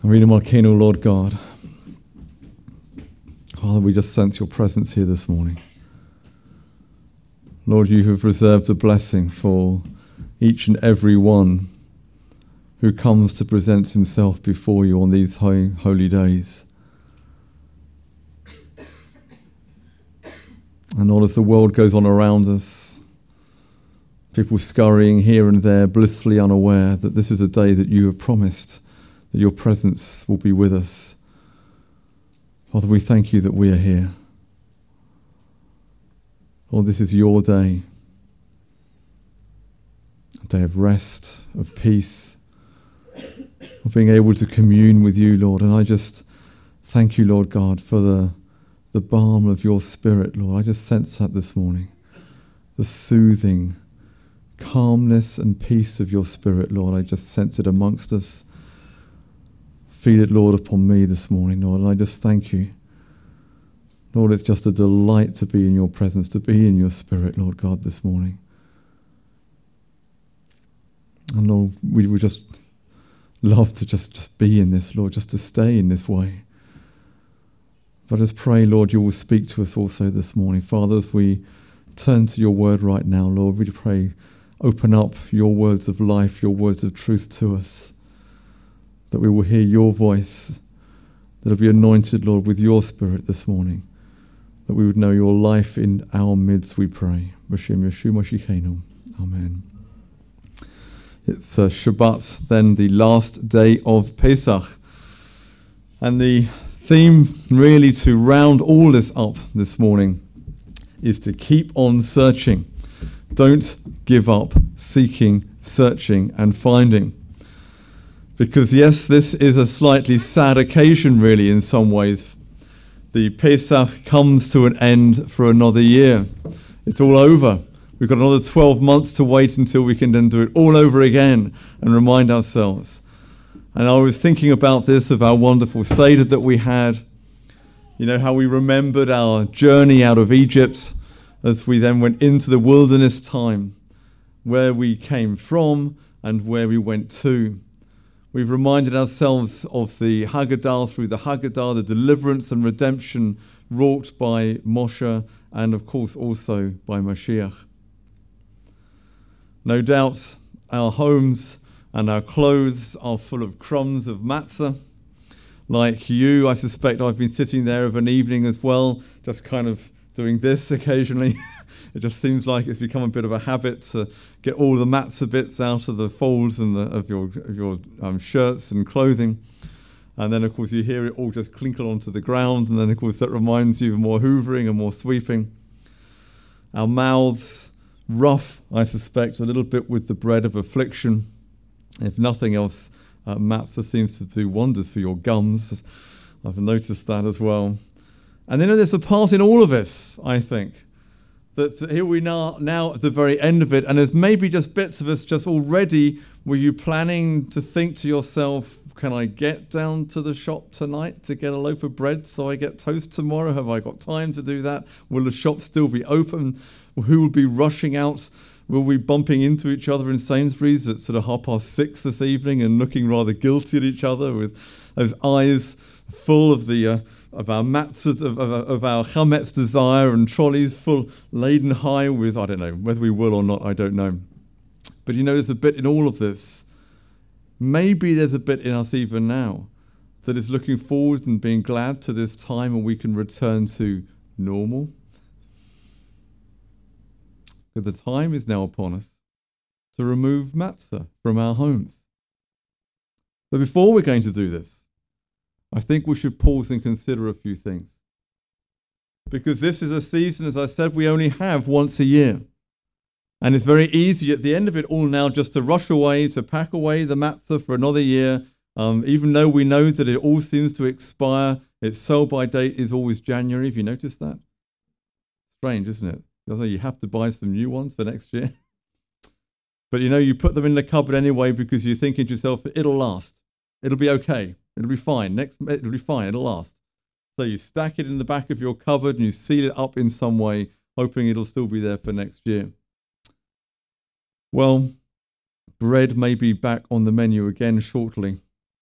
Amrina Malkeno, Lord God. Father, we just sense your presence here this morning. Lord, you have reserved a blessing for each and every one who comes to present himself before you on these holy days. And Lord, as the world goes on around us, people scurrying here and there, blissfully unaware that this is a day that you have promised, that your presence will be with us. Father, we thank you that we are here. Lord, this is your day, a day of rest, of peace, of being able to commune with you, Lord. And I just thank you, Lord God, for the balm of your Spirit, Lord. I just sense that this morning, the soothing calmness and peace of your Spirit, Lord. I just sense it amongst us. Feel it, Lord, upon me this morning, Lord. And I just thank you. Lord, it's just a delight to be in your presence, to be in your Spirit, Lord God, this morning. And Lord, we would just love to just be in this, Lord, just to stay in this way. But I just pray, Lord, you will speak to us also this morning. Father, as we turn to your word right now, Lord, we pray, open up your words of life, your words of truth to us, that we will hear your voice, that will be anointed, Lord, with your Spirit this morning, that we would know your life in our midst, we pray. B'Shem Yeshua Mashiachenu. Amen. It's Shabbat, then the last day of Pesach. And the theme really to round all this up this morning is to keep on searching. Don't give up seeking, searching and finding. Because yes, this is a slightly sad occasion really in some ways. The Pesach comes to an end for another year. It's all over. We've got another 12 months to wait until we can then do it all over again and remind ourselves. And I was thinking about this, of our wonderful Seder that we had. You know, how we remembered our journey out of Egypt as we then went into the wilderness time, where we came from and where we went to. We've reminded ourselves of the Haggadah, through the Haggadah, the deliverance and redemption wrought by Moshe and, of course, also by Mashiach. No doubt our homes and our clothes are full of crumbs of matzah. Like you, I suspect I've been sitting there of an evening as well, just kind of doing this occasionally. It just seems like it's become a bit of a habit to get all the matzah bits out of the folds and of your shirts and clothing. And then, of course, you hear it all just clinkle onto the ground. And then, of course, that reminds you of more hoovering and more sweeping. Our mouths rough, I suspect, a little bit with the bread of affliction. If nothing else, matzah seems to do wonders for your gums. I've noticed that as well. And then there's a part in all of this, I think, that here we are now at the very end of it, and there's maybe just bits of us just already. Were you planning to think to yourself, can I get down to the shop tonight to get a loaf of bread so I get toast tomorrow? Have I got time to do that? Will the shop still be open? Who will be rushing out? Will we be bumping into each other in Sainsbury's at sort of 6:30 this evening and looking rather guilty at each other with those eyes full of the of our matzahs, of our chametz desire, and trolleys full, laden high with, I don't know, whether we will or not, I don't know. But you know, there's a bit in all of this. Maybe there's a bit in us even now that is looking forward and being glad to this time when we can return to normal. Because the time is now upon us to remove matzah from our homes. But before we're going to do this, I think we should pause and consider a few things. Because this is a season, as I said, we only have once a year. And it's very easy at the end of it all now just to rush away, to pack away the matzah for another year, even though we know that it all seems to expire. Its sell-by date is always January. Have you noticed that? Strange, isn't it? You have to buy some new ones for next year. But you know, you put them in the cupboard anyway because you're thinking to yourself, it'll last. It'll be okay. It'll be fine. It'll be fine. It'll last. So you stack it in the back of your cupboard and you seal it up in some way, hoping it'll still be there for next year. Well, bread may be back on the menu again shortly.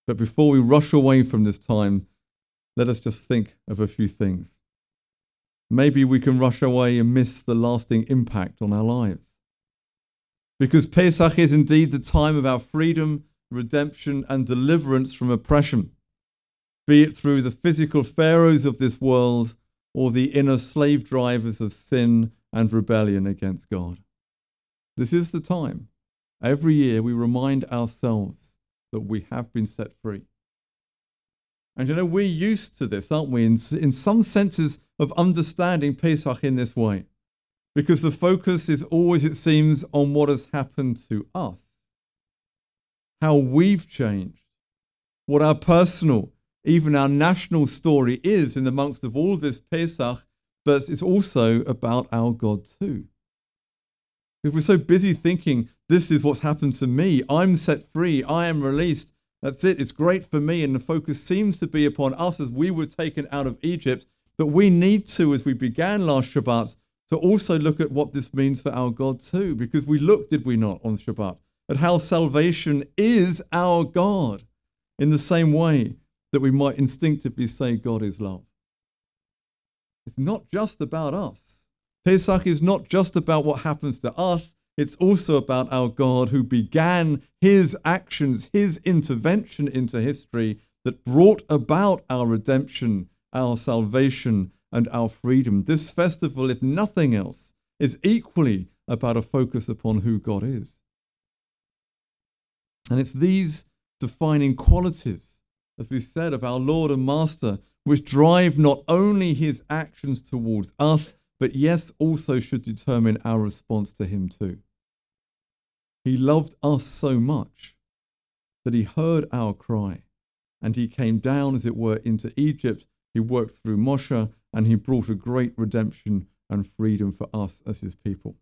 But before we rush away from this time, let us just think of a few things. Maybe we can rush away and miss the lasting impact on our lives. Because Pesach is indeed the time of our freedom, redemption, and deliverance from oppression, be it through the physical pharaohs of this world or the inner slave drivers of sin and rebellion against God. This is the time. Every year we remind ourselves that we have been set free. And you know, we're used to this, aren't we? In some senses of understanding Pesach in this way. Because the focus is always, it seems, on what has happened to us. How we've changed. What our personal, even our national story is in amongst of all this Pesach, but it's also about our God too. Because we're so busy thinking, this is what's happened to me. I'm set free. I am released. That's it. It's great for me. And the focus seems to be upon us as we were taken out of Egypt. But we need to, as we began last Shabbat, to also look at what this means for our God too. Because we looked, did we not, on Shabbat, at how salvation is our God in the same way that we might instinctively say God is love. It's not just about us. Pesach is not just about what happens to us. It's also about our God who began his actions, his intervention into history that brought about our redemption, our salvation, and our freedom. This festival, if nothing else, is equally about a focus upon who God is. And it's these defining qualities, as we said, of our Lord and Master, which drive not only his actions towards us, but yes, also should determine our response to him too. He loved us so much that he heard our cry, and he came down, as it were, into Egypt. He worked through Moshe, and he brought a great redemption and freedom for us as his people.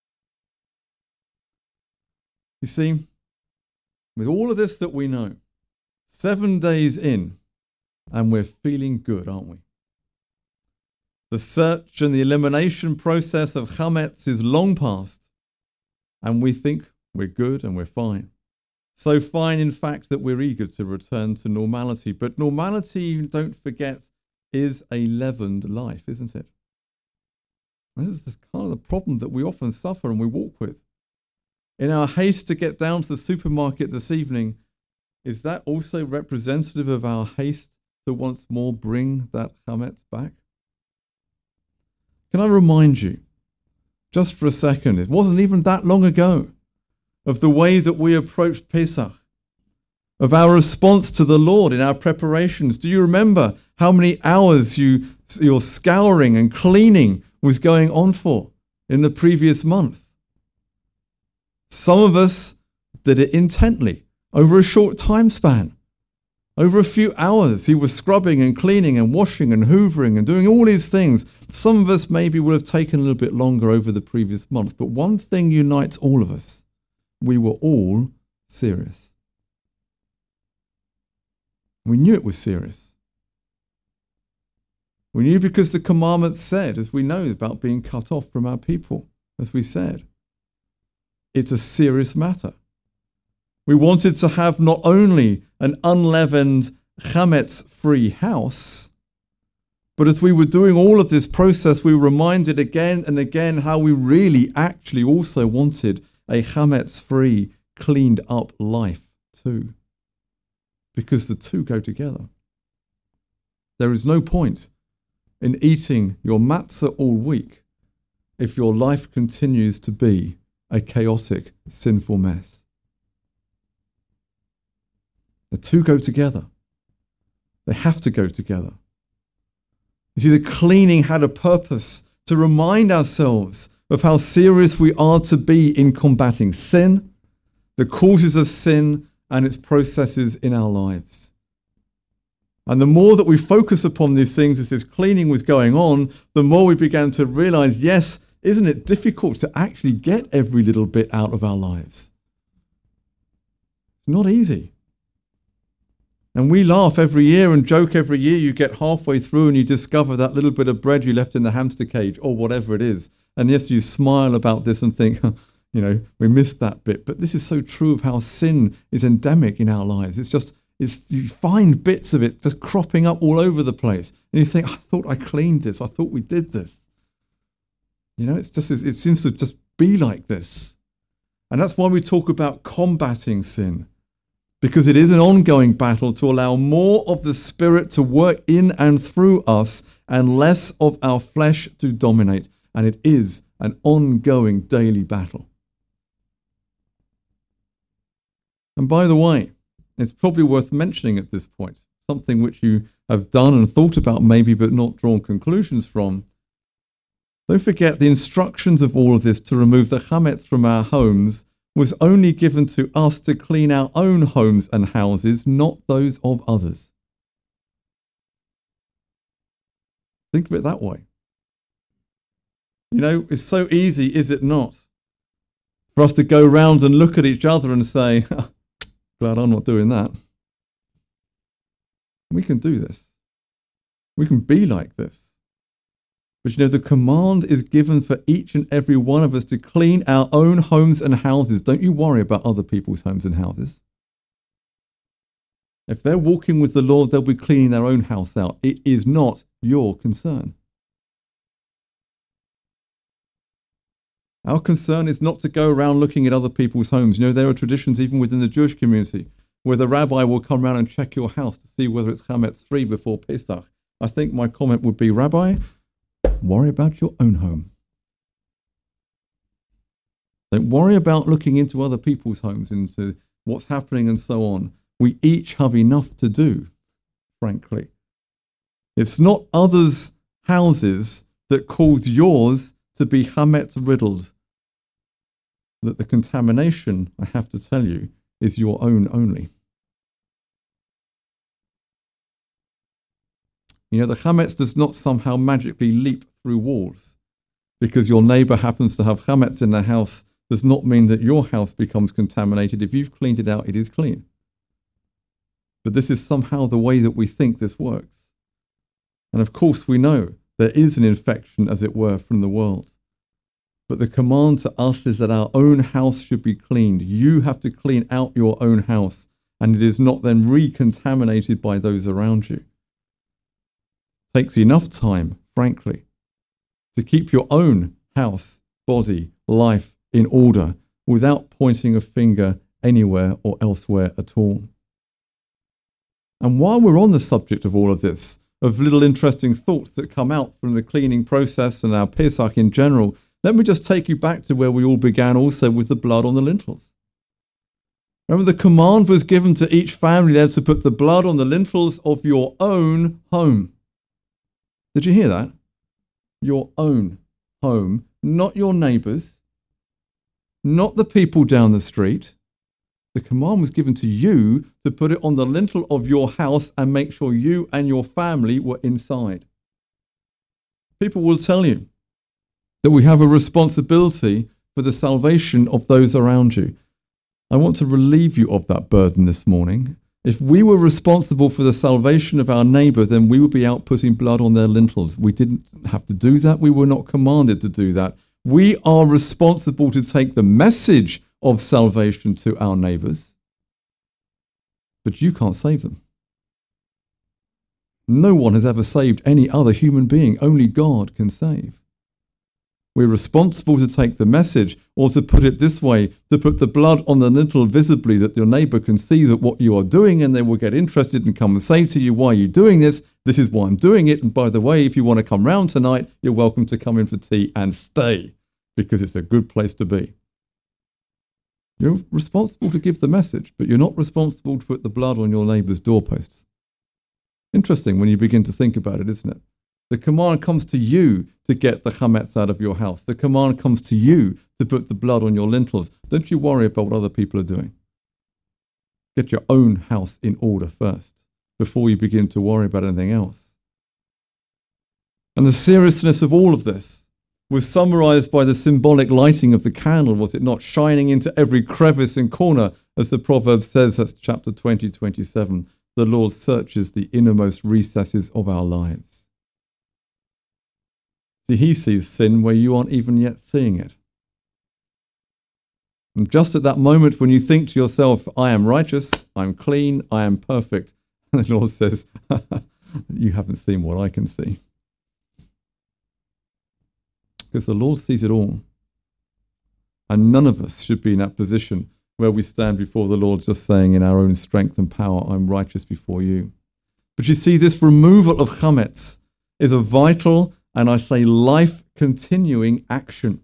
You see, with all of this that we know, 7 days in, and we're feeling good, aren't we? The search and the elimination process of chametz is long past, and we think we're good and we're fine. So fine, in fact, that we're eager to return to normality. But normality, don't forget, is a leavened life, isn't it? This is kind of the problem that we often suffer and we walk with. In our haste to get down to the supermarket this evening, is that also representative of our haste to once more bring that chametz back? Can I remind you, just for a second, it wasn't even that long ago, of the way that we approached Pesach, of our response to the Lord in our preparations. Do you remember how many hours your scouring and cleaning was going on for in the previous month? Some of us did it intently, over a short time span. Over a few hours, he was scrubbing and cleaning and washing and hoovering and doing all these things. Some of us maybe would have taken a little bit longer over the previous month, but one thing unites all of us. We were all serious. We knew it was serious. We knew because the commandment said, as we know, about being cut off from our people, as we said. It's a serious matter. We wanted to have not only an unleavened, chametz-free house, but as we were doing all of this process, we were reminded again and again how we really actually also wanted a chametz-free, cleaned-up life too. Because the two go together. There is no point in eating your matzah all week if your life continues to be a chaotic, sinful mess. The two go together. They have to go together. You see, the cleaning had a purpose to remind ourselves of how serious we are to be in combating sin, the causes of sin, and its processes in our lives. And the more that we focus upon these things as this cleaning was going on, the more we began to realize, yes, isn't it difficult to actually get every little bit out of our lives? It's not easy. And we laugh every year and joke every year. You get halfway through and you discover that little bit of bread you left in the hamster cage or whatever it is. And yes, you smile about this and think, we missed that bit. But this is so true of how sin is endemic in our lives. It's just you find bits of it just cropping up all over the place. And you think, I thought I cleaned this. I thought we did this. It seems to just be like this. And that's why we talk about combating sin, because it is an ongoing battle to allow more of the Spirit to work in and through us and less of our flesh to dominate. And it is an ongoing daily battle. And by the way, it's probably worth mentioning at this point, something which you have done and thought about maybe but not drawn conclusions from. Don't forget the instructions of all of this to remove the chametz from our homes was only given to us to clean our own homes and houses, not those of others. Think of it that way. It's so easy, is it not, for us to go round and look at each other and say, glad I'm not doing that. We can do this. We can be like this. But the command is given for each and every one of us to clean our own homes and houses. Don't you worry about other people's homes and houses. If they're walking with the Lord, they'll be cleaning their own house out. It is not your concern. Our concern is not to go around looking at other people's homes. There are traditions even within the Jewish community where the rabbi will come around and check your house to see whether it's chametz free before Pesach. I think my comment would be, Rabbi, worry about your own home. Don't worry about looking into other people's homes, into what's happening and so on. We each have enough to do, frankly. It's not others' houses that cause yours to be chametz riddled. That the contamination, I have to tell you, is your own only. The chametz does not somehow magically leap through walls. Because your neighbor happens to have chametz in their house does not mean that your house becomes contaminated. If you've cleaned it out, it is clean. But this is somehow the way that we think this works. And of course we know there is an infection, as it were, from the world. But the command to us is that our own house should be cleaned. You have to clean out your own house, and it is not then recontaminated by those around you. It takes enough time, frankly, to keep your own house, body, life in order without pointing a finger anywhere or elsewhere at all. And while we're on the subject of all of this, of little interesting thoughts that come out from the cleaning process and our Pesach in general, let me just take you back to where we all began also with the blood on the lintels. Remember, the command was given to each family there to put the blood on the lintels of your own home. Did you hear that? Your own home, not your neighbours, not the people down the street. The command was given to you to put it on the lintel of your house and make sure you and your family were inside. People will tell you that we have a responsibility for the salvation of those around you. I want to relieve you of that burden this morning. If we were responsible for the salvation of our neighbour, then we would be out putting blood on their lintels. We didn't have to do that. We were not commanded to do that. We are responsible to take the message of salvation to our neighbours, but you can't save them. No one has ever saved any other human being. Only God can save. We're responsible to take the message, or to put it this way, to put the blood on the lintel visibly that your neighbour can see that what you are doing, and they will get interested and come and say to you, why are you doing this? This is why I'm doing it. And by the way, if you want to come round tonight, you're welcome to come in for tea and stay, because it's a good place to be. You're responsible to give the message, but you're not responsible to put the blood on your neighbour's doorposts. Interesting when you begin to think about it, isn't it? The command comes to you to get the chametz out of your house. The command comes to you to put the blood on your lintels. Don't you worry about what other people are doing. Get your own house in order first, before you begin to worry about anything else. And the seriousness of all of this was summarized by the symbolic lighting of the candle, was it not? Shining into every crevice and corner, as the proverb says, that's chapter 20:27. The Lord searches the innermost recesses of our lives. See, he sees sin where you aren't even yet seeing it. And just at that moment when you think to yourself, I am righteous, I'm clean, I am perfect, and the Lord says, you haven't seen what I can see. Because the Lord sees it all. And none of us should be in that position where we stand before the Lord just saying in our own strength and power, I'm righteous before you. But you see, this removal of chametz is a vital, and I say life-continuing action.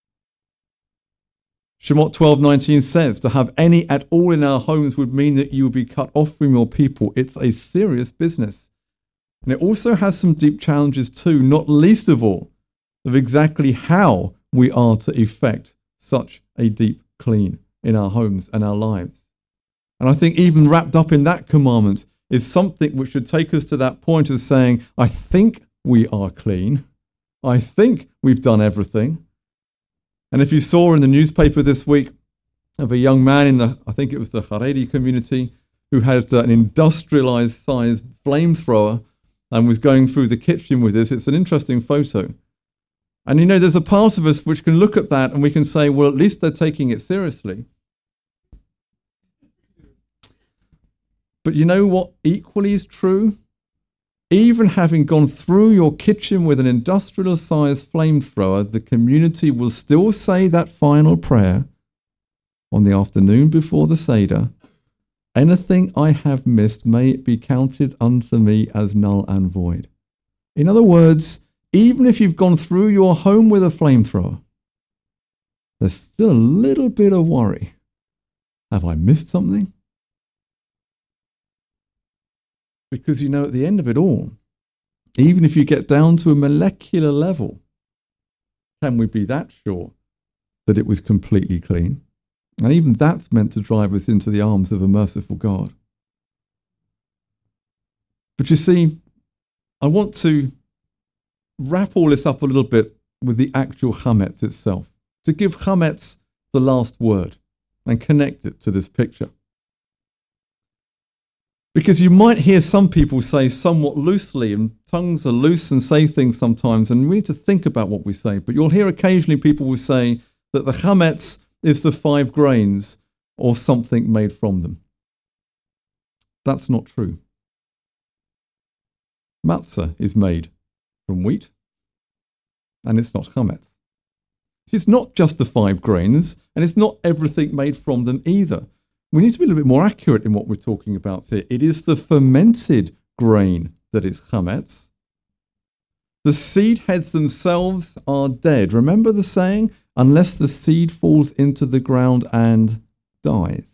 Shemot 12:19 says, to have any at all in our homes would mean that you would be cut off from your people. It's a serious business. And it also has some deep challenges too, not least of all, of exactly how we are to effect such a deep clean in our homes and our lives. And I think even wrapped up in that commandment is something which should take us to that point of saying, I think we are clean. I think we've done everything. And if you saw in the newspaper this week of a young man in I think it was the Haredi community, who had an industrialized sized flamethrower and was going through the kitchen with this, it's an interesting photo. And there's a part of us which can look at that and we can say, well, at least they're taking it seriously. But you know what equally is true? Even having gone through your kitchen with an industrial-sized flamethrower, the community will still say that final prayer on the afternoon before the Seder. Anything I have missed, may it be counted unto me as null and void. In other words, even if you've gone through your home with a flamethrower, there's still a little bit of worry. Have I missed something? Because at the end of it all, even if you get down to a molecular level, can we be that sure that it was completely clean? And even that's meant to drive us into the arms of a merciful God. But you see, I want to wrap all this up a little bit with the actual chametz itself, to give chametz the last word and connect it to this picture. Because you might hear some people say somewhat loosely, and tongues are loose and say things sometimes, and we need to think about what we say. But you'll hear occasionally people will say that the chametz is the 5 grains or something made from them. That's not true. Matzah is made from wheat, and it's not chametz. It's not just the 5 grains, and it's not everything made from them either. We need to be a little bit more accurate in what we're talking about here. It is the fermented grain that is chametz. The seed heads themselves are dead. Remember the saying? Unless the seed falls into the ground and dies.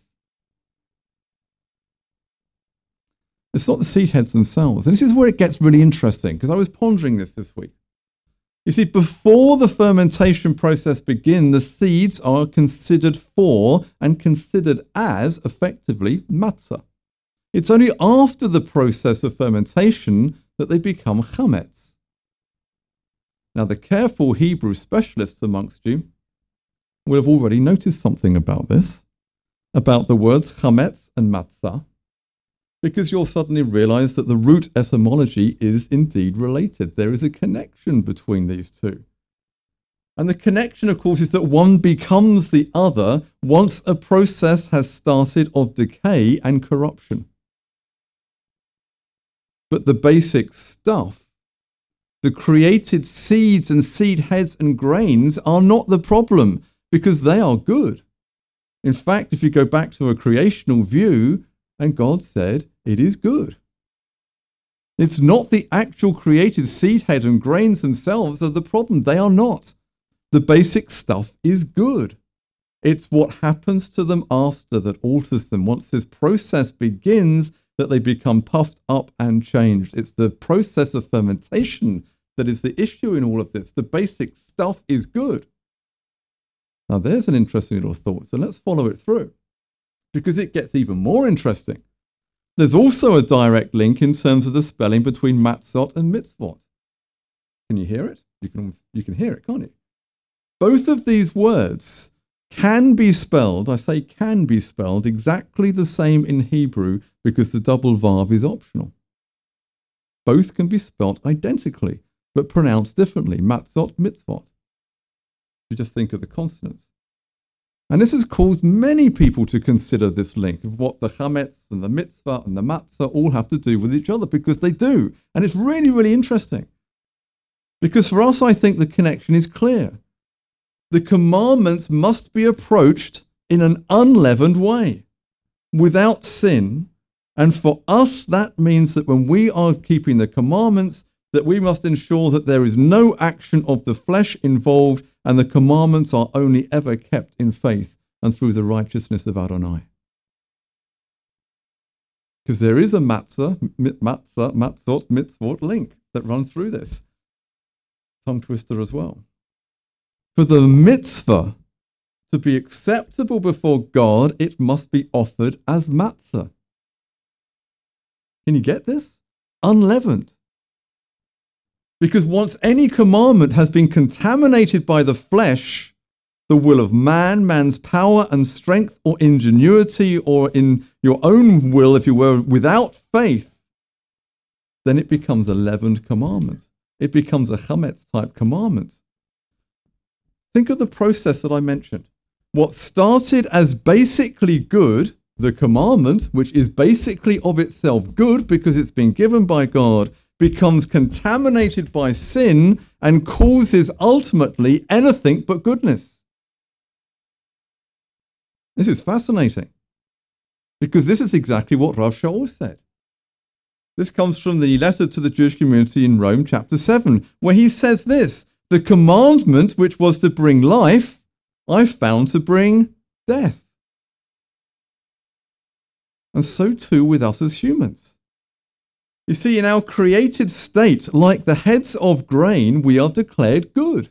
It's not the seed heads themselves. And this is where it gets really interesting, because I was pondering this week. You see, before the fermentation process begins, the seeds are considered for and considered as, effectively, matzah. It's only after the process of fermentation that they become chametz. Now, the careful Hebrew specialists amongst you will have already noticed something about this, about the words chametz and matzah, because you'll suddenly realize that the root etymology is indeed related. There is a connection between these two. And the connection, of course, is that one becomes the other once a process has started of decay and corruption. But the basic stuff, the created seeds and seed heads and grains, are not the problem, because they are good. In fact, if you go back to a creational view, and God said, it is good. It's not the actual created seed head and grains themselves that are the problem. They are not. The basic stuff is good. It's what happens to them after that alters them. Once this process begins, that they become puffed up and changed. It's the process of fermentation that is the issue in all of this. The basic stuff is good. Now, there's an interesting little thought, so let's follow it through, because it gets even more interesting. There's also a direct link in terms of the spelling between matzot and mitzvot. Can you hear it? You can hear it, can't you? Both of these words can be spelled, I say can be spelled, exactly the same in Hebrew, because the double vav is optional. Both can be spelled identically, but pronounced differently. Matzot, mitzvot. You just think of the consonants. And this has caused many people to consider this link of what the chametz and the mitzvah and the matzah all have to do with each other, because they do. And it's really, really interesting. Because for us, I think the connection is clear. The commandments must be approached in an unleavened way, without sin. And for us, that means that when we are keeping the commandments, that we must ensure that there is no action of the flesh involved, and the commandments are only ever kept in faith and through the righteousness of Adonai. Because there is a matzot, mitzvot link that runs through this. Tongue twister as well. For the mitzvah to be acceptable before God, it must be offered as matzah. Can you get this? Unleavened. Because once any commandment has been contaminated by the flesh, the will of man, man's power and strength or ingenuity, or in your own will, if you were, without faith, then it becomes a leavened commandment. It becomes a chametz type commandment. Think of the process that I mentioned. What started as basically good, the commandment, which is basically of itself good because it's been given by God, becomes contaminated by sin and causes ultimately anything but goodness. This is fascinating, because this is exactly what Rav Shaul said. This comes from the letter to the Jewish community in Rome, chapter 7, where he says this: the commandment which was to bring life, I found to bring death. And so too with us as humans. You see, in our created state, like the heads of grain, we are declared good.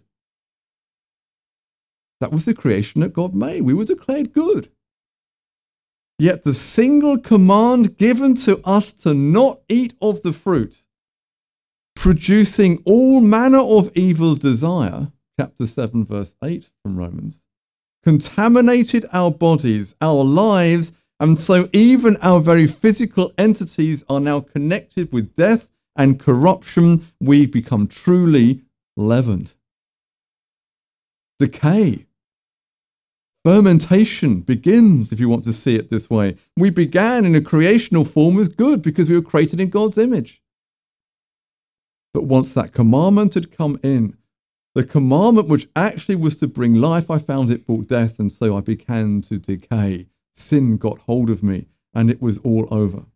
That was the creation that God made. We were declared good. Yet the single command given to us to not eat of the fruit, producing all manner of evil desire, chapter 7, verse 8 from Romans, contaminated our bodies, our lives, and so even our very physical entities are now connected with death and corruption. We become truly leavened. Decay. Fermentation begins, if you want to see it this way. We began in a creational form as good because we were created in God's image. But once that commandment had come in, the commandment which actually was to bring life, I found it brought death, and so I began to decay. Sin got hold of me, and it was all over.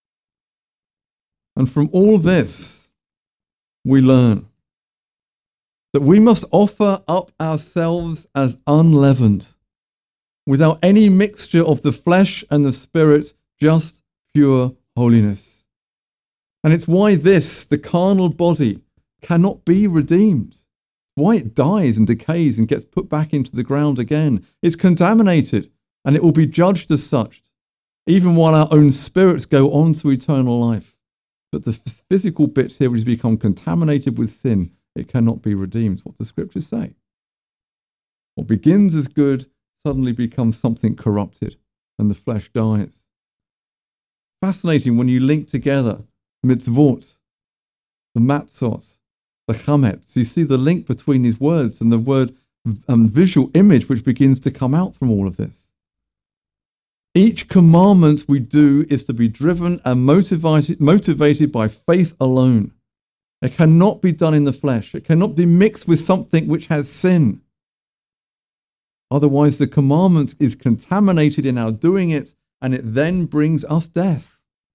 And from all this, we learn that we must offer up ourselves as unleavened, without any mixture of the flesh and the spirit, just pure holiness. And it's why this, the carnal body, cannot be redeemed. Why it dies and decays and gets put back into the ground again. It's contaminated, and it will be judged as such, even while our own spirits go on to eternal life. But the physical bit here, which has become contaminated with sin, it cannot be redeemed. What the scriptures say. What begins as good suddenly becomes something corrupted, and the flesh dies. Fascinating when you link together mitzvot, the matzot, the chametz. You see the link between these words and the word visual image which begins to come out from all of this. Each commandment we do is to be driven and motivated by faith alone. It cannot be done in the flesh. It cannot be mixed with something which has sin. Otherwise, the commandment is contaminated in our doing it, and it then brings us death.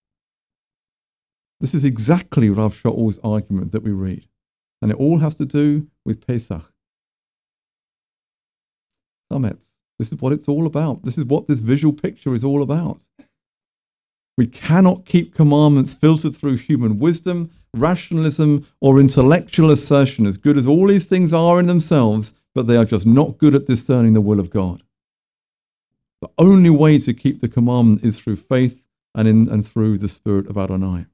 This is exactly Rav Shaul's argument that we read. And it all has to do with Pesach. Chametz. This is what it's all about. This is what this visual picture is all about. We cannot keep commandments filtered through human wisdom, rationalism, or intellectual assertion, as good as all these things are in themselves, but they are just not good at discerning the will of God. The only way to keep the commandment is through faith and through the Spirit of Adonai.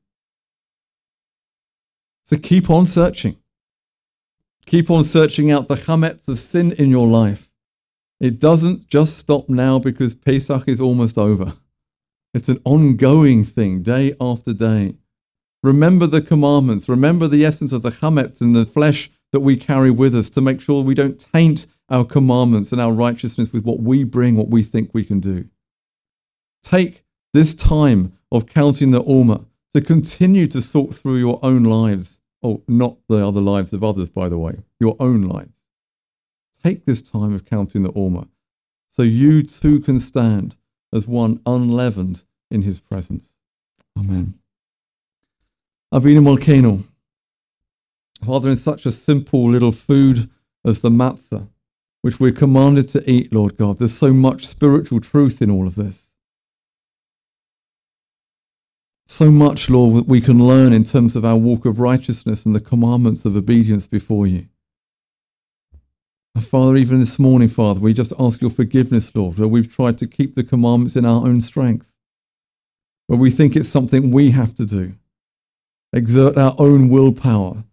So keep on searching. Keep on searching out the chametz of sin in your life. It doesn't just stop now because Pesach is almost over. It's an ongoing thing, day after day. Remember the commandments. Remember the essence of the chametz in the flesh that we carry with us to make sure we don't taint our commandments and our righteousness with what we bring, what we think we can do. Take this time of counting the Alma to continue to sort through your own lives. Oh, not the other lives of others, by the way, your own lives. Take this time of counting the Alma so you too can stand as one unleavened in his presence. Amen. Avinu Malkeinu, Father, in such a simple little food as the matzah, which we're commanded to eat, Lord God, there's so much spiritual truth in all of this. So much, Lord, that we can learn in terms of our walk of righteousness and the commandments of obedience before you. And Father, even this morning, Father, we just ask your forgiveness, Lord, where we've tried to keep the commandments in our own strength, where we think it's something we have to do, exert our own willpower.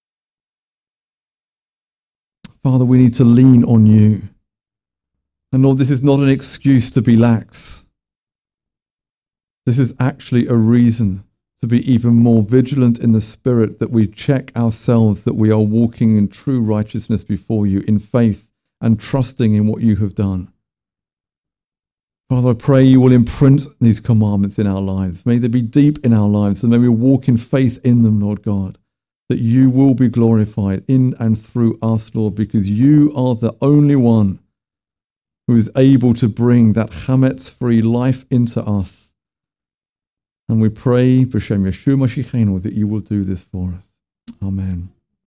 Father, we need to lean on you. And Lord, this is not an excuse to be lax. This is actually a reason to be even more vigilant in the spirit, that we check ourselves, that we are walking in true righteousness before you, in faith and trusting in what you have done. Father, I pray you will imprint these commandments in our lives. May they be deep in our lives, and may we walk in faith in them, Lord God, that you will be glorified in and through us, Lord, because you are the only one who is able to bring that chametz-free life into us. And we pray, B'Shem Yeshua Mashiachenu, that you will do this for us. Amen.